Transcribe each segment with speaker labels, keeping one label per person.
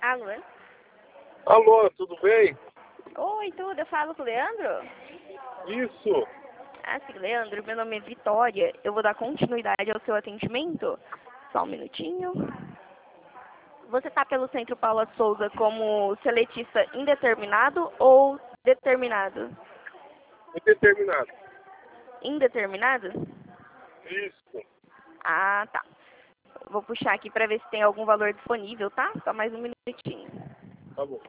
Speaker 1: Alô?
Speaker 2: Alô, tudo bem?
Speaker 1: Oi, tudo. Eu falo com o Leandro?
Speaker 2: Isso.
Speaker 1: Ah, sim, Leandro. Meu nome é Vitória. Eu vou dar continuidade ao seu atendimento. Só um minutinho. Você está pelo Centro Paula Souza como seletista indeterminado ou determinado?
Speaker 2: Indeterminado.
Speaker 1: Indeterminado?
Speaker 2: Isso.
Speaker 1: Ah, tá. Vou puxar aqui para ver se tem algum valor disponível, tá? Só mais um minutinho.
Speaker 2: Tá bom.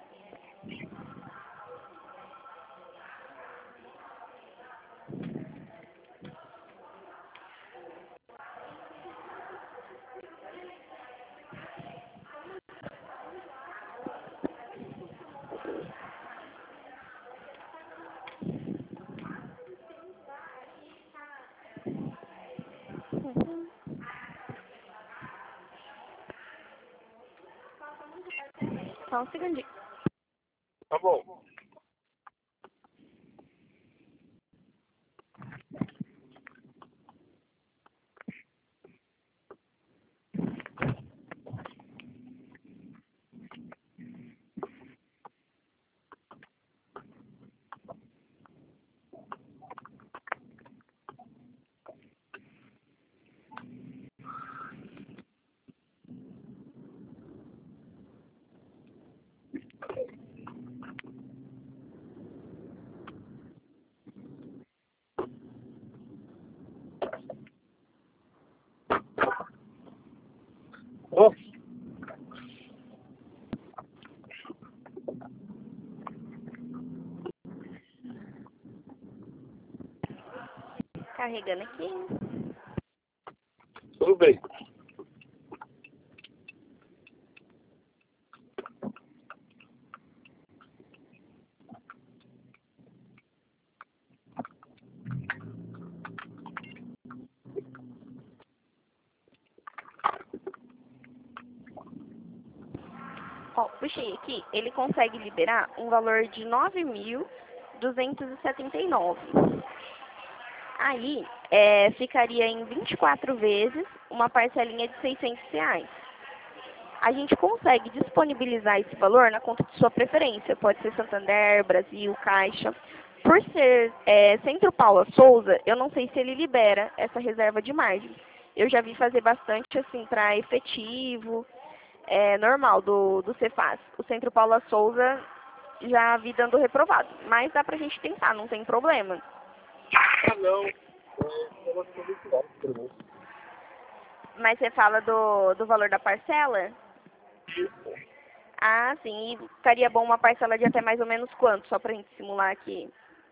Speaker 1: Só um segundinho.
Speaker 2: Tá bom. Ó,
Speaker 1: Carregando aqui.
Speaker 2: tudo bem.
Speaker 1: Ó, puxei aqui. Ele consegue liberar um valor de 9.279. Aí, ficaria em 24 vezes uma parcelinha de R$ 600. A gente consegue disponibilizar esse valor na conta de sua preferência. Pode ser Santander, Brasil, Caixa. Por ser Centro Paula Souza, eu não sei se ele libera essa reserva de margem. Eu já vi fazer bastante assim para efetivo, normal do Cefaz. O Centro Paula Souza já vi dando reprovado. Mas dá pra gente tentar, não tem problema.
Speaker 2: Ah, não. Ela ficou muito alto pra mim.
Speaker 1: Mas você fala do valor da parcela?
Speaker 2: Isso.
Speaker 1: Ah, sim. E ficaria bom uma parcela de até mais ou menos quanto? Só pra gente simular aqui.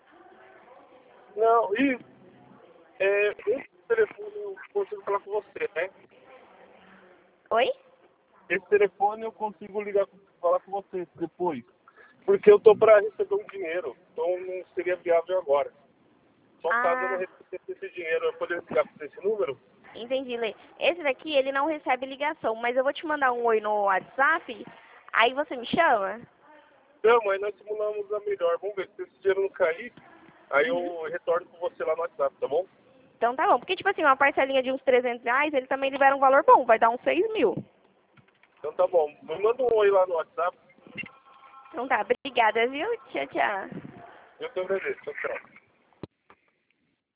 Speaker 2: Não, esse telefone eu consigo falar com você, né?
Speaker 1: Oi?
Speaker 2: Esse telefone eu consigo falar com você depois. Porque eu tô pra receber um dinheiro. Então não seria viável agora. Só caso eu não
Speaker 1: Ah,
Speaker 2: recebesse esse dinheiro, eu poderia ligar com esse número?
Speaker 1: entendi, Lê. Esse daqui, ele não recebe ligação, mas eu vou te mandar um oi no WhatsApp, aí você me chama?
Speaker 2: Não, mas nós simulamos a melhor. Vamos ver se esse dinheiro não cair. Aí
Speaker 1: Uhum.
Speaker 2: eu retorno com você lá no WhatsApp, tá bom?
Speaker 1: Então tá bom. Porque, tipo assim, uma parcelinha de uns R$ 300, ele também libera um valor bom, vai dar uns 6.000.
Speaker 2: Então tá bom. Me manda um oi lá no WhatsApp.
Speaker 1: Então tá, obrigada, viu? Tchau, tchau.
Speaker 2: Eu te agradeço. Tchau, tchau.